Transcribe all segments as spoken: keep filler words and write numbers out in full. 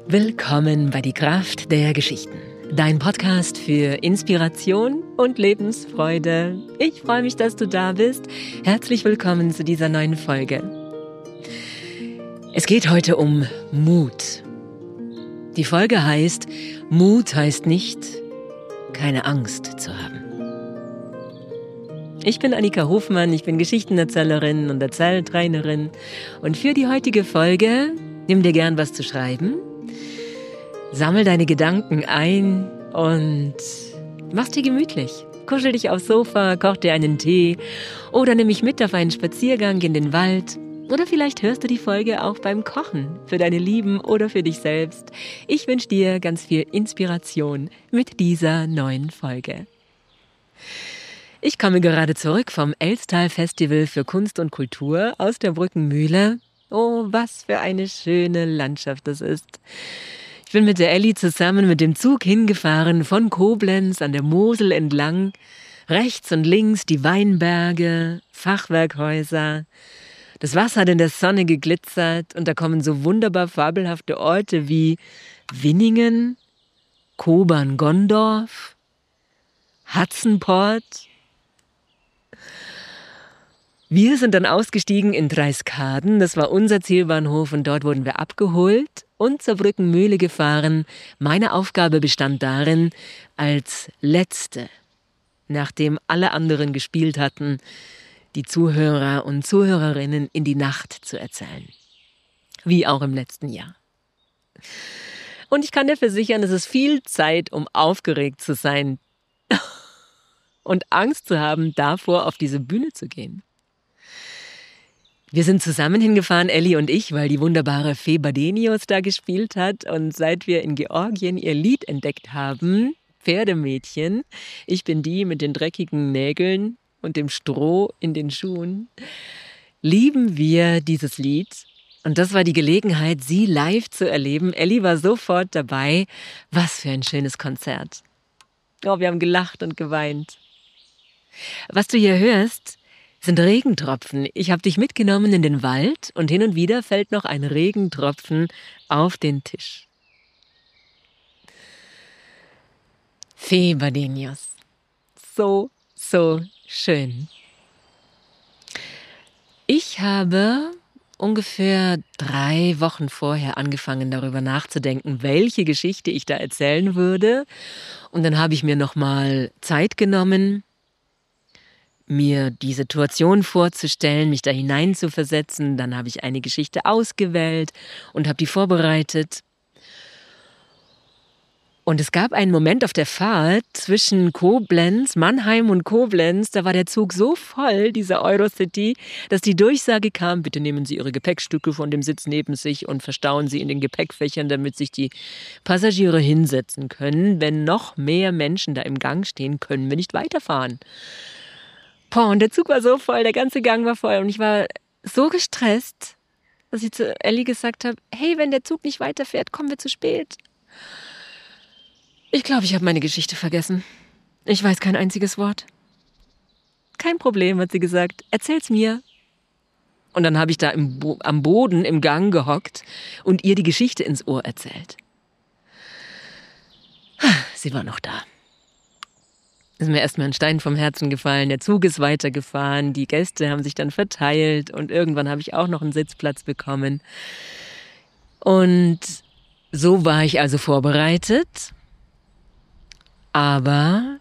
Willkommen bei Die Kraft der Geschichten, dein Podcast für Inspiration und Lebensfreude. Ich freue mich, dass du da bist. Herzlich willkommen zu dieser neuen Folge. Es geht heute um Mut. Die Folge heißt, Mut heißt nicht, keine Angst zu haben. Ich bin Annika Hofmann, ich bin Geschichtenerzählerin und Erzähltrainerin und für die heutige Folge nimm dir gern was zu schreiben. Sammel deine Gedanken ein und mach's dir gemütlich. Kuschel dich aufs Sofa, koch dir einen Tee oder nimm mich mit auf einen Spaziergang in den Wald. Oder vielleicht hörst du die Folge auch beim Kochen für deine Lieben oder für dich selbst. Ich wünsche dir ganz viel Inspiration mit dieser neuen Folge. Ich komme gerade zurück vom Elstal-Festival für Kunst und Kultur aus der Brückenmühle. Oh, was für eine schöne Landschaft das ist. Ich bin mit der Elli zusammen mit dem Zug hingefahren von Koblenz an der Mosel entlang. Rechts und links die Weinberge, Fachwerkhäuser. Das Wasser hat in der Sonne geglitzert und da kommen so wunderbar fabelhafte Orte wie Winningen, Kobern-Gondorf, Hatzenport. Wir sind dann ausgestiegen in Dreiskaden, das war unser Zielbahnhof und dort wurden wir abgeholt und zur Brückenmühle gefahren. Meine Aufgabe bestand darin, als Letzte, nachdem alle anderen gespielt hatten, die Zuhörer und Zuhörerinnen in die Nacht zu erzählen. Wie auch im letzten Jahr. Und ich kann dir versichern, es ist viel Zeit, um aufgeregt zu sein und Angst zu haben, davor auf diese Bühne zu gehen. Wir sind zusammen hingefahren, Elli und ich, weil die wunderbare Fee Badenius da gespielt hat. Und seit wir in Georgien ihr Lied entdeckt haben, Pferdemädchen, ich bin die mit den dreckigen Nägeln und dem Stroh in den Schuhen, lieben wir dieses Lied. Und das war die Gelegenheit, sie live zu erleben. Elli war sofort dabei. Was für ein schönes Konzert. Oh, wir haben gelacht und geweint. Was du hier hörst, sind Regentropfen. Ich habe dich mitgenommen in den Wald und hin und wieder fällt noch ein Regentropfen auf den Tisch. Fee Badenius. So, so schön. Ich habe ungefähr drei Wochen vorher angefangen, darüber nachzudenken, welche Geschichte ich da erzählen würde. Und dann habe ich mir nochmal Zeit genommen, mir die Situation vorzustellen, mich da hineinzuversetzen. Dann habe ich eine Geschichte ausgewählt und habe die vorbereitet. Und es gab einen Moment auf der Fahrt zwischen Koblenz, Mannheim und Koblenz, da war der Zug so voll, dieser Eurocity, dass die Durchsage kam, bitte nehmen Sie Ihre Gepäckstücke von dem Sitz neben sich und verstauen Sie in den Gepäckfächern, damit sich die Passagiere hinsetzen können. Wenn noch mehr Menschen da im Gang stehen, können wir nicht weiterfahren. Boah, und der Zug war so voll, der ganze Gang war voll und ich war so gestresst, dass ich zu Elli gesagt habe, hey, wenn der Zug nicht weiterfährt, kommen wir zu spät. Ich glaube, ich habe meine Geschichte vergessen. Ich weiß kein einziges Wort. Kein Problem, hat sie gesagt, erzähl's mir. Und dann habe ich da im Bo- am Boden im Gang gehockt und ihr die Geschichte ins Ohr erzählt. Sie war noch da. Ist mir erstmal ein Stein vom Herzen gefallen, der Zug ist weitergefahren, die Gäste haben sich dann verteilt und irgendwann habe ich auch noch einen Sitzplatz bekommen. Und so war ich also vorbereitet, aber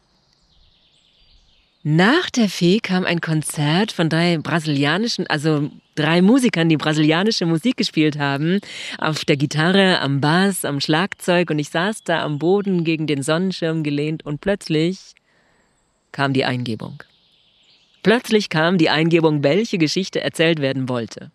nach der Fee kam ein Konzert von drei brasilianischen, also drei Musikern, die brasilianische Musik gespielt haben, auf der Gitarre, am Bass, am Schlagzeug und ich saß da am Boden gegen den Sonnenschirm gelehnt und plötzlich kam die Eingebung. Plötzlich kam die Eingebung, welche Geschichte erzählt werden wollte.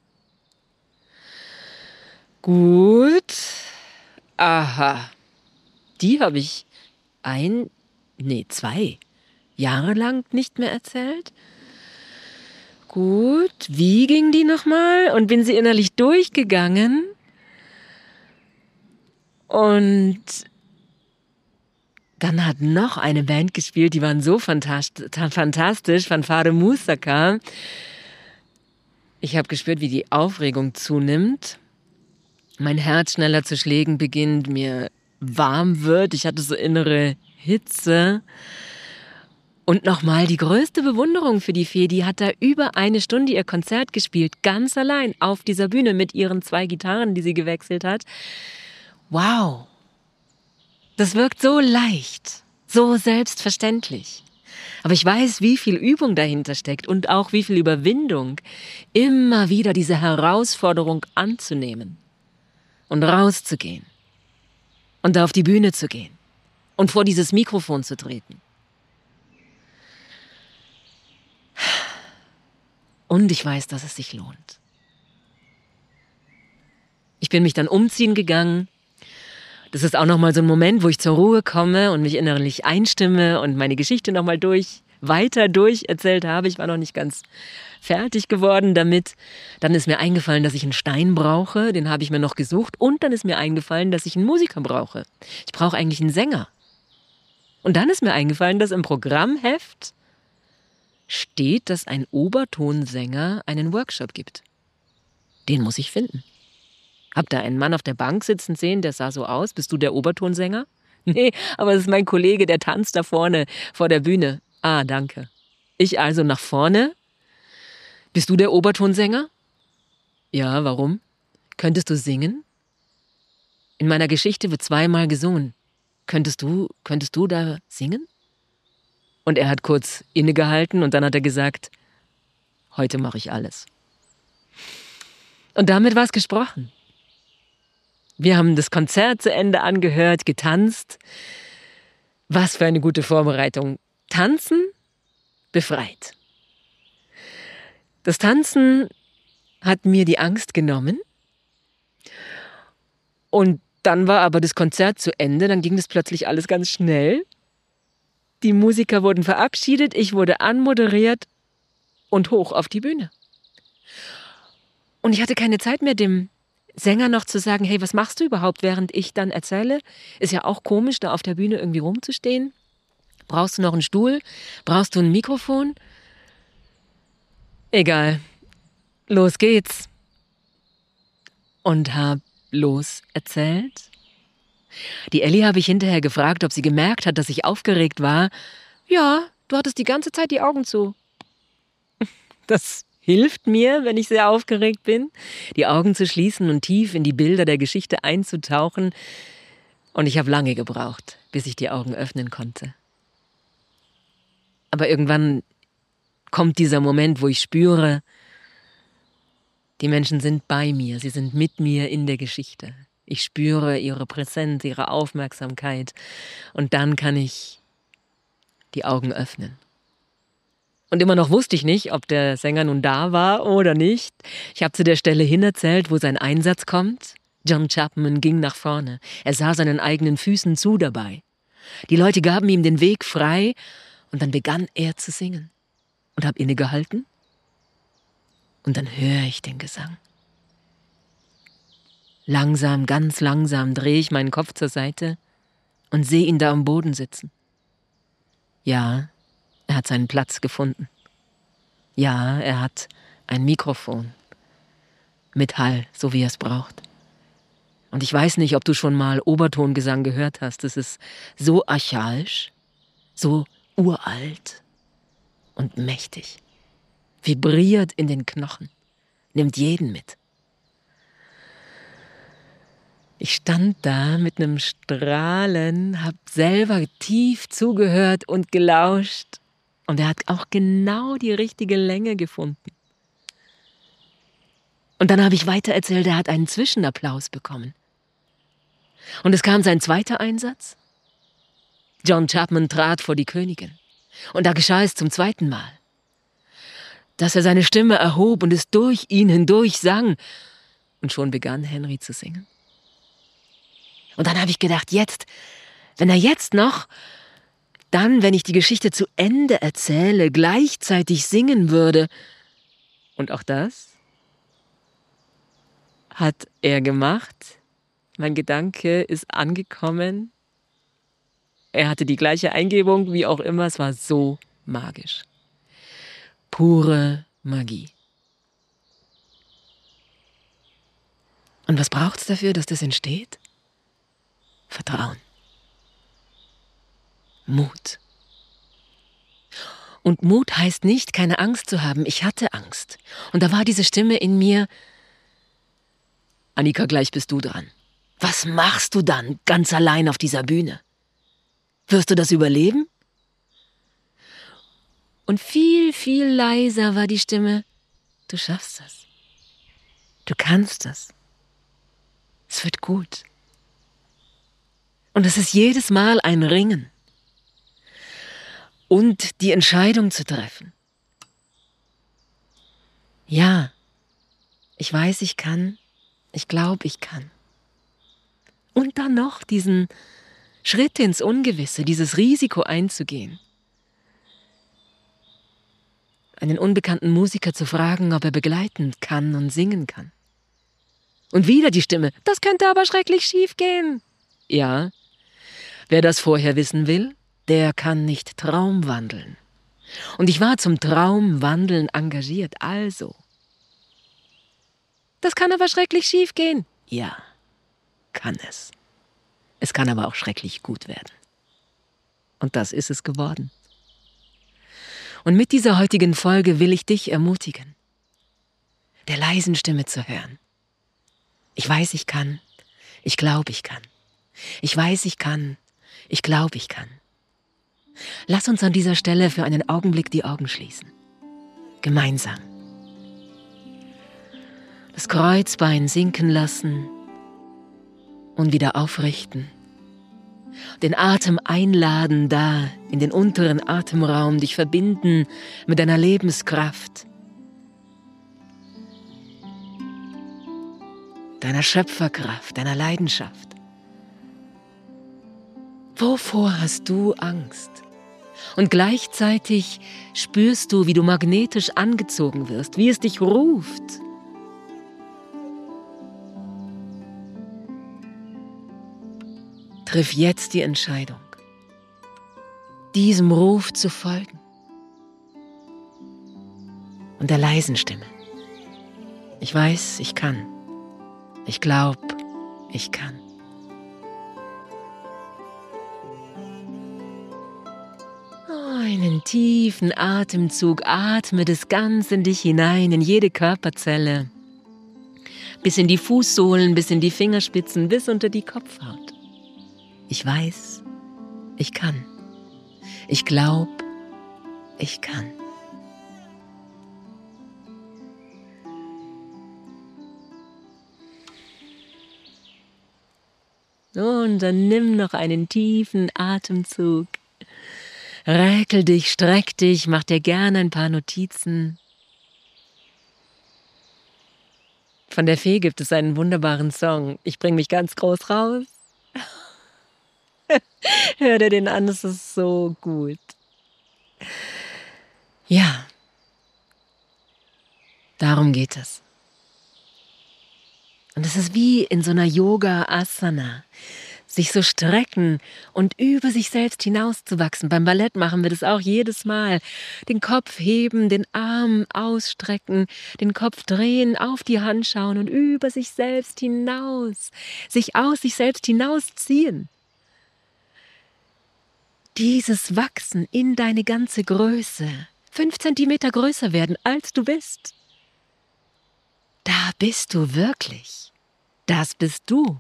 Gut, aha, die habe ich ein, nee, zwei Jahre lang nicht mehr erzählt. Gut, wie ging die nochmal? Und bin sie innerlich durchgegangen. Und dann hat noch eine Band gespielt, die waren so fantastisch, Fanfare Moussaka. Ich habe gespürt, wie die Aufregung zunimmt. mein Herz schneller zu schlägen beginnt, mir warm wird. Ich hatte so innere Hitze. Und nochmal die größte Bewunderung für die Fee, die hat da über eine Stunde ihr Konzert gespielt, ganz allein auf dieser Bühne mit ihren zwei Gitarren, die sie gewechselt hat. Wow, das wirkt so leicht, so selbstverständlich. Aber ich weiß, wie viel Übung dahinter steckt und auch wie viel Überwindung, immer wieder diese Herausforderung anzunehmen und rauszugehen und da auf die Bühne zu gehen und vor dieses Mikrofon zu treten. Und ich weiß, dass es sich lohnt. Ich bin mich dann umziehen gegangen. Das ist auch nochmal so ein Moment, wo ich zur Ruhe komme und mich innerlich einstimme und meine Geschichte nochmal durch, weiter durch erzählt habe. Ich war noch nicht ganz fertig geworden damit. Dann ist mir eingefallen, dass ich einen Stein brauche. Den habe ich mir noch gesucht. Und dann ist mir eingefallen, dass ich einen Musiker brauche. Ich brauche eigentlich einen Sänger. Und dann ist mir eingefallen, dass im Programmheft steht, dass ein Obertonsänger einen Workshop gibt. Den muss ich finden. Hab da einen Mann auf der Bank sitzen sehen, der sah so aus. Bist du der Obertonsänger? Nee, aber es ist mein Kollege, der tanzt da vorne vor der Bühne. Ah, danke. Ich also nach vorne. Bist du der Obertonsänger? Ja, warum? Könntest du singen? In meiner Geschichte wird zweimal gesungen. Könntest du, könntest du da singen? Und er hat kurz innegehalten und dann hat er gesagt, heute mache ich alles. Und damit war es gesprochen. Wir haben das Konzert zu Ende angehört, getanzt. Was für eine gute Vorbereitung. Tanzen befreit. Das Tanzen hat mir die Angst genommen. Und dann war aber das Konzert zu Ende, dann ging das plötzlich alles ganz schnell. Die Musiker wurden verabschiedet, ich wurde anmoderiert und hoch auf die Bühne. Und ich hatte keine Zeit mehr, dem Sänger noch zu sagen, hey, was machst du überhaupt, während ich dann erzähle? Ist ja auch komisch, da auf der Bühne irgendwie rumzustehen. Brauchst du noch einen Stuhl? Brauchst du ein Mikrofon? Egal. Los geht's. Und hab los erzählt. Die Elli habe ich hinterher gefragt, ob sie gemerkt hat, dass ich aufgeregt war. Ja, du hattest die ganze Zeit die Augen zu. Das hilft mir, wenn ich sehr aufgeregt bin, die Augen zu schließen und tief in die Bilder der Geschichte einzutauchen. Und ich habe lange gebraucht, bis ich die Augen öffnen konnte. Aber irgendwann kommt dieser Moment, wo ich spüre, die Menschen sind bei mir, sie sind mit mir in der Geschichte. Ich spüre ihre Präsenz, ihre Aufmerksamkeit und dann kann ich die Augen öffnen. Und immer noch wusste ich nicht, ob der Sänger nun da war oder nicht. Ich habe zu der Stelle hinerzählt, wo sein Einsatz kommt. John Chapman ging nach vorne. Er sah seinen eigenen Füßen zu dabei. Die Leute gaben ihm den Weg frei und dann begann er zu singen. Und habe innegehalten und dann höre ich den Gesang. Langsam, ganz langsam drehe ich meinen Kopf zur Seite und sehe ihn da am Boden sitzen. Ja, er hat seinen Platz gefunden. Ja, er hat ein Mikrofon mit Hall, so wie er es braucht. Und ich weiß nicht, ob du schon mal Obertongesang gehört hast. Es ist so archaisch, so uralt und mächtig. Vibriert in den Knochen, nimmt jeden mit. Ich stand da mit einem Strahlen, hab selber tief zugehört und gelauscht. Und er hat auch genau die richtige Länge gefunden. Und dann habe ich weitererzählt, er hat einen Zwischenapplaus bekommen. Und es kam sein zweiter Einsatz. John Chapman trat vor die Königin. Und da geschah es zum zweiten Mal, dass er seine Stimme erhob und es durch ihn hindurch sang. Und schon begann Henry zu singen. Und dann habe ich gedacht, jetzt, wenn er jetzt noch, dann, wenn ich die Geschichte zu Ende erzähle, gleichzeitig singen würde. Und auch das hat er gemacht. Mein Gedanke ist angekommen. Er hatte die gleiche Eingebung, wie auch immer. Es war so magisch. Pure Magie. Und was braucht es dafür, dass das entsteht? Vertrauen. Mut. Und Mut heißt nicht, keine Angst zu haben. Ich hatte Angst. Und da war diese Stimme in mir: Annika, gleich bist du dran. Was machst du dann ganz allein auf dieser Bühne? Wirst du das überleben? Und viel, viel leiser war die Stimme: Du schaffst das. Du kannst das. Es wird gut. Und es ist jedes Mal ein Ringen. Und die Entscheidung zu treffen. Ja, ich weiß, ich kann. Ich glaube, ich kann. Und dann noch diesen Schritt ins Ungewisse, dieses Risiko einzugehen. Einen unbekannten Musiker zu fragen, ob er begleiten kann und singen kann. Und wieder die Stimme: Das könnte aber schrecklich schief gehen. Ja, wer das vorher wissen will, der kann nicht Traum wandeln. Und ich war zum Traumwandeln engagiert, also. Das kann aber schrecklich schief gehen. Ja, kann es. Es kann aber auch schrecklich gut werden. Und das ist es geworden. Und mit dieser heutigen Folge will ich dich ermutigen, der leisen Stimme zu hören. Ich weiß, ich kann. Ich glaube, ich kann. Ich weiß, ich kann. Ich glaube, ich kann. Lass uns an dieser Stelle für einen Augenblick die Augen schließen. Gemeinsam. Das Kreuzbein sinken lassen und wieder aufrichten. Den Atem einladen, da in den unteren Atemraum, dich verbinden mit deiner Lebenskraft, deiner Schöpferkraft, deiner Leidenschaft. Wovor hast du Angst? Und gleichzeitig spürst du, wie du magnetisch angezogen wirst, wie es dich ruft. Triff jetzt die Entscheidung, diesem Ruf zu folgen und der leisen Stimme. Ich weiß, ich kann. Ich glaube, ich kann. Oh, einen tiefen Atemzug, atme das ganz in dich hinein, in jede Körperzelle, bis in die Fußsohlen, bis in die Fingerspitzen, bis unter die Kopfhaut. Ich weiß, ich kann. Ich glaube, ich kann. Und dann nimm noch einen tiefen Atemzug. Räkel dich, streck dich, mach dir gerne ein paar Notizen. Von der Fee gibt es einen wunderbaren Song. Ich bringe mich ganz groß raus. Hör dir den an, es ist so gut. Ja, darum geht es. Und es ist wie in so einer Yoga-Asana, sich so strecken und über sich selbst hinauszuwachsen. Beim Ballett machen wir das auch jedes Mal. Den Kopf heben, den Arm ausstrecken, den Kopf drehen, auf die Hand schauen und über sich selbst hinaus, sich aus sich selbst hinausziehen. Dieses Wachsen in deine ganze Größe, fünf Zentimeter größer werden, als du bist. Da bist du wirklich. Das bist du.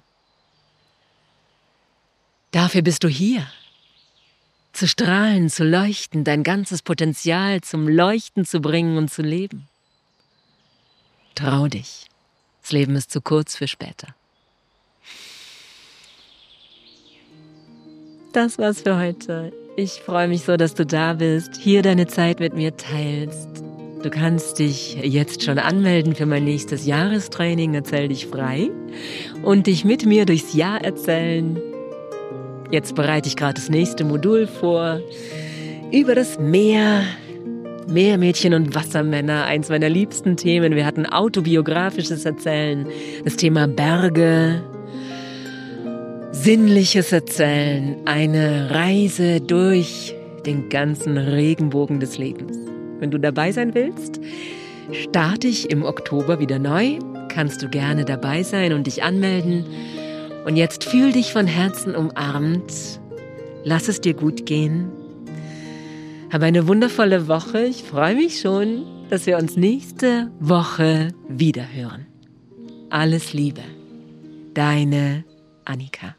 Dafür bist du hier. Zu strahlen, zu leuchten, dein ganzes Potenzial zum Leuchten zu bringen und zu leben. Trau dich. Das Leben ist zu kurz für später. Das war's für heute. Ich freue mich so, dass du da bist, hier deine Zeit mit mir teilst. Du kannst dich jetzt schon anmelden für mein nächstes Jahrestraining Erzähl dich frei und dich mit mir durchs Jahr erzählen. Jetzt bereite ich gerade das nächste Modul vor über das Meer, Meermädchen und Wassermänner, eins meiner liebsten Themen. Wir hatten autobiografisches Erzählen, das Thema Berge, sinnliches Erzählen, eine Reise durch den ganzen Regenbogen des Lebens. Wenn du dabei sein willst, starte ich im Oktober wieder neu. kannst du gerne dabei sein und dich anmelden. Und jetzt fühl dich von Herzen umarmt. Lass es dir gut gehen. Hab eine wundervolle Woche. Ich freue mich schon, dass wir uns nächste Woche wiederhören. Alles Liebe. Deine Annika.